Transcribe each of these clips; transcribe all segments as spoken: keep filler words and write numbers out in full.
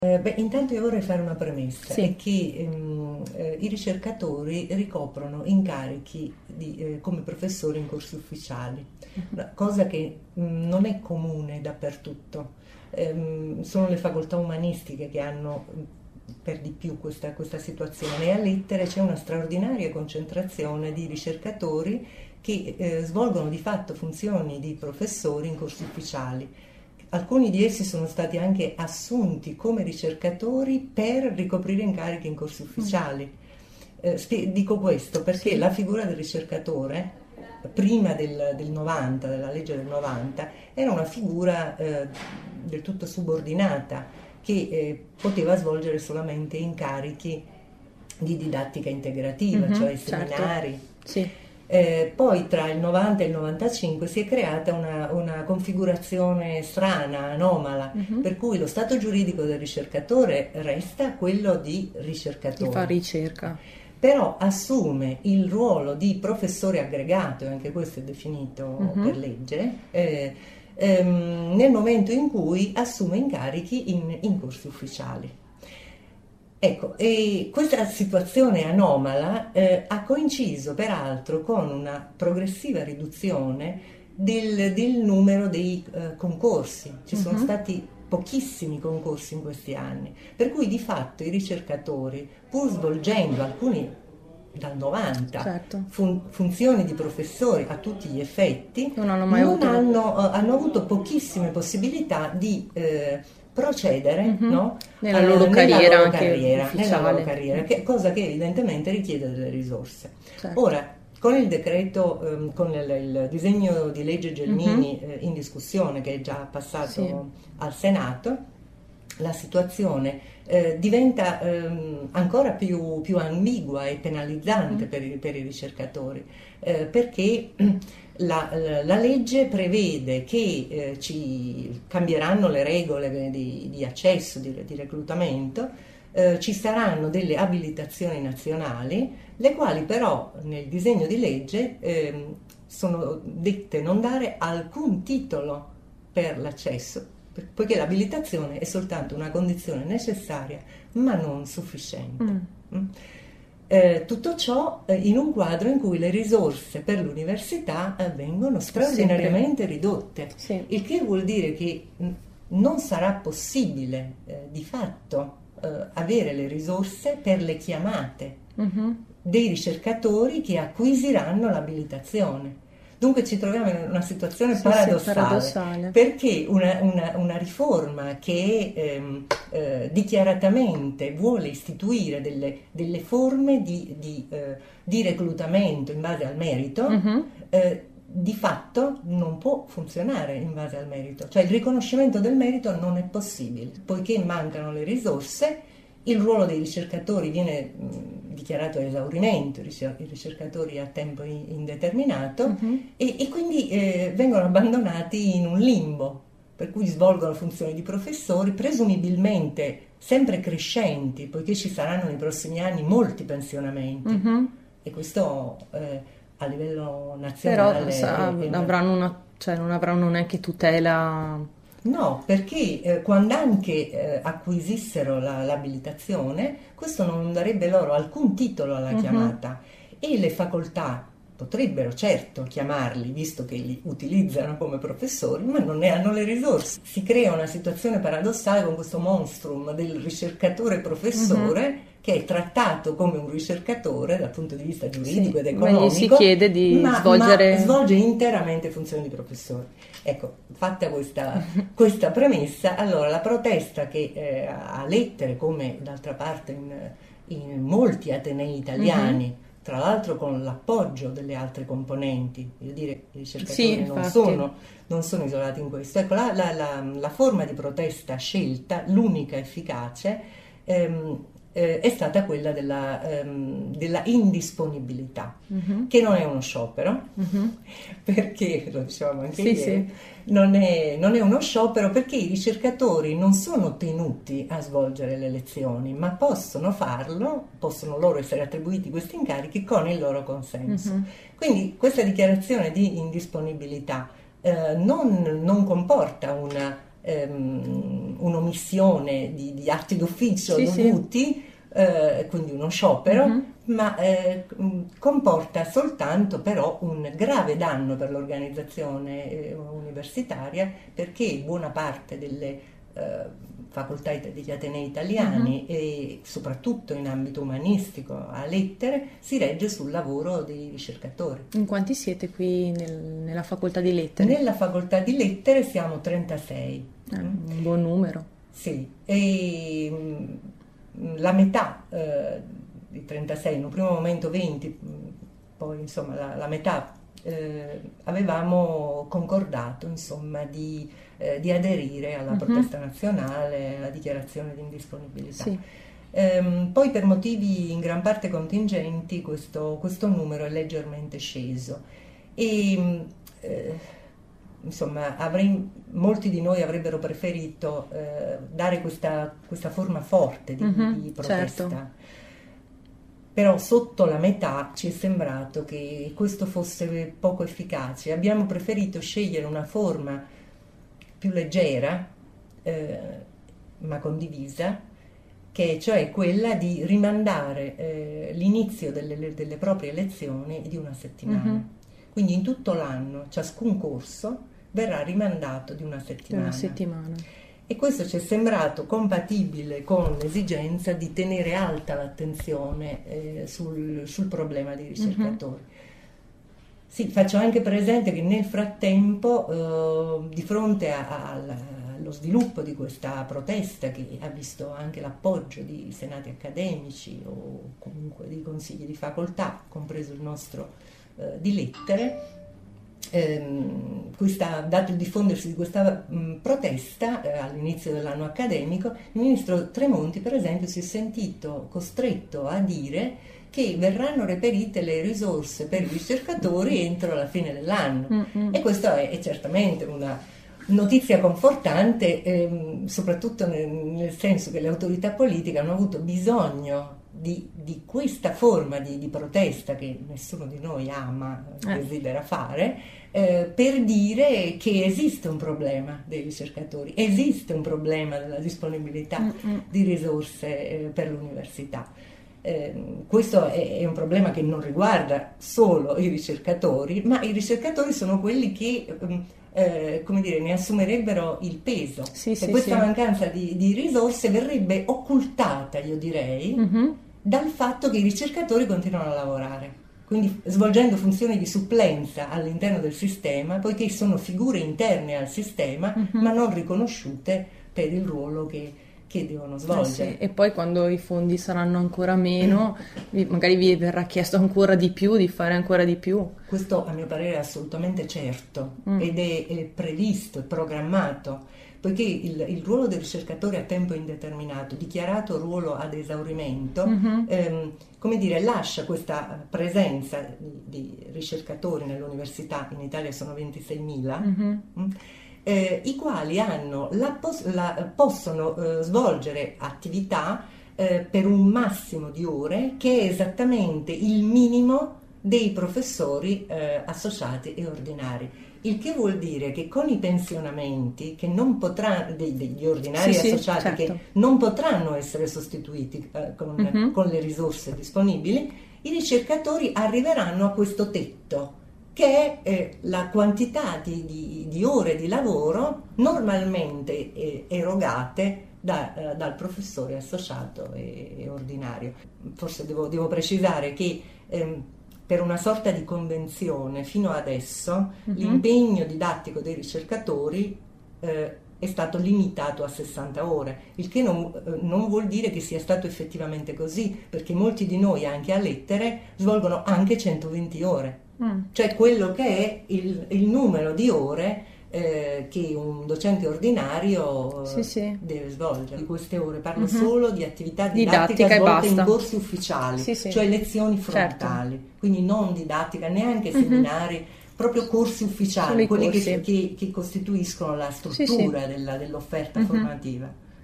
Eh, beh, intanto io vorrei fare una premessa, Sì. è che ehm, eh, i ricercatori ricoprono incarichi di, eh, come professori in corsi ufficiali, una cosa che mh, non è comune dappertutto. Ehm, sono le facoltà umanistiche che hanno mh, per di più questa, questa situazione, e a lettere c'è una straordinaria concentrazione di ricercatori che eh, svolgono di fatto funzioni di professori in corsi ufficiali. Alcuni di essi sono stati anche assunti come ricercatori per ricoprire incarichi in corsi ufficiali. Eh, spie- dico questo perché Sì. la figura del ricercatore, prima del, del novanta, della legge del novanta, era una figura eh, del tutto subordinata che eh, poteva svolgere solamente incarichi di didattica integrativa, Mhm, cioè certo. seminari. Sì. Eh, poi tra il novanta e il novantacinque si è creata una, una configurazione strana, anomala, Mhm. per cui lo stato giuridico del ricercatore resta quello di Chi fa ricercatore, ricerca. però assume il ruolo di professore aggregato, e anche questo è definito per Mhm. legge, eh, ehm, nel momento in cui assume incarichi in, in corsi ufficiali. Ecco, e questa situazione anomala eh, ha coinciso peraltro con una progressiva riduzione del, del numero dei eh, concorsi. Ci sono Mhm. stati pochissimi concorsi in questi anni, per cui di fatto i ricercatori, pur svolgendo alcuni dal novanta Certo. fun- funzioni di professori a tutti gli effetti, Non hanno mai non avuto la... hanno, eh, hanno avuto pochissime possibilità di eh, procedere, Mhm. no? Nella Eh, loro nella carriera loro anche carriera, nella loro ufficiale. Mm. carriera, che, cosa che evidentemente richiede delle risorse. Certo. Ora, con il decreto, ehm, con il, il disegno di legge Mhm. Gelmini eh, in discussione, che è già Sì. passato al Senato, la situazione eh, diventa ehm, ancora più, più ambigua e penalizzante Mhm. per i, per i ricercatori, eh, perché la, la- la legge prevede che eh, ci cambieranno le regole di, di accesso, di, di reclutamento, eh, ci saranno delle abilitazioni nazionali, le quali però nel disegno di legge ehm, sono dette non dare alcun titolo per l'accesso, poiché l'abilitazione è soltanto una condizione necessaria ma non sufficiente. Mm. Mm? Eh, tutto ciò eh, in un quadro in cui le risorse per l'università eh, vengono Sono sempre... straordinariamente ridotte, Sì. il che vuol dire che mh, non sarà possibile eh, di fatto eh, avere le risorse per le chiamate Mhm. dei ricercatori che acquisiranno l'abilitazione. Dunque ci troviamo in una situazione Sì, sì, paradossale, paradossale. perché una, una- una riforma che ehm, eh, dichiaratamente vuole istituire delle, delle forme di, di, eh, di reclutamento in base al merito, Mhm. eh, di fatto non può funzionare in base al merito, cioè il riconoscimento del merito non è possibile, poiché mancano le risorse. Il ruolo dei ricercatori viene mh, dichiarato a esaurimento, i ricer- i ricercatori a tempo in- indeterminato, Mhm. e, e quindi eh, vengono abbandonati in un limbo, per cui svolgono funzioni di professori, presumibilmente sempre crescenti, poiché ci saranno nei prossimi anni molti pensionamenti, Mhm. e questo eh, a livello Però nazionale sa- è, è una... avranno una... cioè, non avranno neanche tutela. No, perché eh, quando anche eh, acquisissero la- l'abilitazione, questo non darebbe loro alcun titolo alla Mhm. chiamata, e le facoltà potrebbero certo chiamarli, visto che li utilizzano come professori, ma non ne hanno le risorse. Si crea una situazione paradossale con questo monstrum del ricercatore Mhm. professore, che è trattato come un ricercatore dal punto di vista Sì, giuridico ed ma gli si economico, chiede di ma, ma svolgere... svolge interamente funzioni di professore. Ecco, fatta questa, questa premessa, allora la protesta che eh, a lettere, come d'altra parte in, in molti atenei Mhm. italiani, tra l'altro con l'appoggio delle altre componenti, voglio dire, i Sì, ricercatori non infatti. sono, non sono isolati in questo. Ecco, la, la- la- la forma di protesta scelta, l'unica efficace, ehm, eh, è stata quella della, ehm, della indisponibilità, Mhm. che non è uno sciopero, Mhm. perché, lo dicevamo anche Sì, ieri, sì. non è, non è uno sciopero perché i ricercatori non sono tenuti a svolgere le lezioni, ma possono farlo, possono loro essere attribuiti questi incarichi con il loro consenso. Mhm. Quindi questa dichiarazione di indisponibilità eh, non, non comporta una ehm, un'omissione di, di atti d'ufficio sì, dovuti, sì. Eh, quindi uno sciopero, mm-hmm. ma eh, comporta soltanto però un grave danno per l'organizzazione eh, universitaria, perché buona parte delle eh, facoltà degli atenei italiani, mm-hmm. e soprattutto in ambito umanistico a lettere, si regge sul lavoro dei ricercatori. In quanti siete qui nel, nella facoltà di lettere? Nella facoltà di lettere siamo trentasei. Eh, un buon numero. Sì, e la metà eh, di trentasei, in un primo momento venti, poi insomma la, la metà eh, avevamo concordato insomma di, eh, di aderire alla uh-huh. protesta nazionale, alla dichiarazione di indisponibilità. Sì. Ehm, poi per motivi in gran parte contingenti questo, questo numero è leggermente sceso e eh, insomma avrei, molti di noi avrebbero preferito eh, dare questa, questa forma forte di, mm-hmm, di protesta, certo. Però sotto la metà ci è sembrato che questo fosse poco efficace. Abbiamo preferito scegliere una forma più leggera eh, ma condivisa, che è cioè quella di rimandare eh, l'inizio delle, delle proprie lezioni di una settimana. Mm-hmm. Quindi in tutto l'anno ciascun corso verrà rimandato di una settimana. Una settimana. E questo ci è sembrato compatibile con l'esigenza di tenere alta l'attenzione eh, sul, sul problema dei ricercatori. Mm-hmm. Sì, faccio anche presente che nel frattempo, eh, di fronte a, a, allo sviluppo di questa protesta, che ha visto anche l'appoggio di senati accademici o comunque di consigli di facoltà, compreso il nostro eh, di lettere, Ehm, questa, dato il diffondersi di questa mh, protesta eh, all'inizio dell'anno accademico, il ministro Tremonti per esempio si è sentito costretto a dire che verranno reperite le risorse per i ricercatori entro la fine dell'anno. Mm-hmm. E questa è, è certamente una notizia confortante, ehm, soprattutto nel, nel senso che le autorità politiche hanno avuto bisogno Di, di questa forma di, di protesta che nessuno di noi ama, eh. desidera fare, eh, per dire che esiste un problema dei ricercatori, esiste un problema della disponibilità mm-hmm. di risorse eh, per l'università. Eh, questo è, è un problema che non riguarda solo i ricercatori, ma i ricercatori sono quelli che eh, come dire, ne assumerebbero il peso. Sì, e sì, questa sì. mancanza di, di risorse verrebbe occultata, io direi, mm-hmm. dal fatto che i ricercatori continuano a lavorare, quindi svolgendo funzioni di supplenza all'interno del sistema, poiché sono figure interne al sistema, mm-hmm. ma non riconosciute per il ruolo che, che devono svolgere. Eh sì. E poi quando i fondi saranno ancora meno, magari vi verrà chiesto ancora di più, di fare ancora di più. Questo a mio parere è assolutamente certo mm. ed è, è previsto, è programmato, poiché il, il ruolo del ricercatore a tempo indeterminato, dichiarato ruolo ad esaurimento, mm-hmm. ehm, come dire, lascia questa presenza di, di ricercatori nell'università, in Italia sono ventiseimila, mm-hmm. mh, eh, i quali hanno la pos- la, possono eh, svolgere attività eh, per un massimo di ore, che è esattamente il minimo dei professori eh, associati e ordinari. Il che vuol dire che con i pensionamenti che non potranno, degli ordinari sì, associati sì, certo. che non potranno essere sostituiti eh, con, mm-hmm. con le risorse disponibili, i ricercatori arriveranno a questo tetto, che è eh, la quantità di, di, di ore di lavoro normalmente eh, erogate da, eh, dal professore associato e, e ordinario. Forse devo, devo precisare che ehm, per una sorta di convenzione fino adesso mm-hmm. l'impegno didattico dei ricercatori eh, è stato limitato a sessanta ore, il che non, eh, non vuol dire che sia stato effettivamente così, perché molti di noi anche a lettere svolgono anche centoventi ore, mm. cioè quello che è il, il numero di ore eh, che un docente ordinario sì, sì. deve svolgere. Di queste ore parlo mm-hmm. solo di attività didattica, didattica svolte in corsi ufficiali, sì, sì. cioè lezioni frontali, certo. quindi non didattica, neanche mm-hmm. seminari, proprio corsi ufficiali, quelli che, che, che costituiscono la struttura sì, sì. Della, dell'offerta mm-hmm. formativa.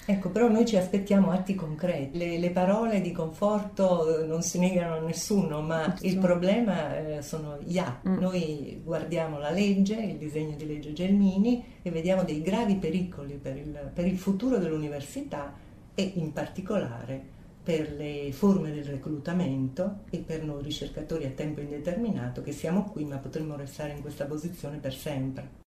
Ecco, però noi ci aspettiamo atti concreti. Le, le parole di conforto eh, non si negano a nessuno, ma il problema eh, sono gli atti. Mm. Noi guardiamo la legge, il disegno di legge Gelmini, e vediamo dei gravi pericoli per il, per il futuro dell'università e in particolare per le forme del reclutamento e per noi ricercatori a tempo indeterminato che siamo qui ma potremmo restare in questa posizione per sempre.